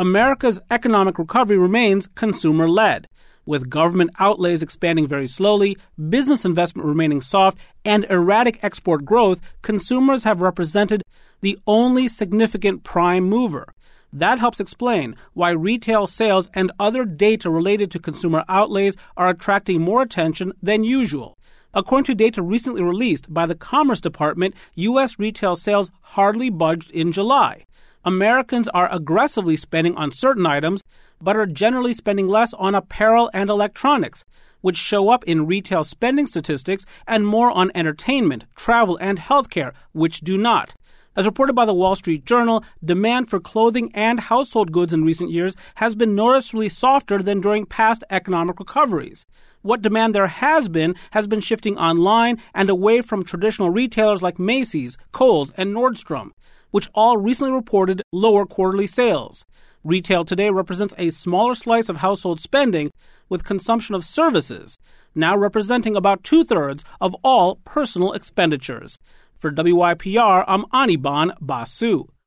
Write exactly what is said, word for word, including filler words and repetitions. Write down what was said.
America's economic recovery remains consumer-led. With government outlays expanding very slowly, business investment remaining soft, and erratic export growth, consumers have represented the only significant prime mover. That helps explain why retail sales and other data related to consumer outlays are attracting more attention than usual. According to data recently released by the Commerce Department, U S retail sales hardly budged in July. Americans are aggressively spending on certain items, but are generally spending less on apparel and electronics, which show up in retail spending statistics, and more on entertainment, travel, and healthcare, which do not. As reported by the Wall Street Journal, demand for clothing and household goods in recent years has been noticeably softer than during past economic recoveries. What demand there has been has been shifting online and away from traditional retailers like Macy's, Kohl's, and Nordstrom, which all recently reported lower quarterly sales. Retail today represents a smaller slice of household spending, with consumption of services now representing about two-thirds of all personal expenditures. For W Y P R, I'm Anirban Basu.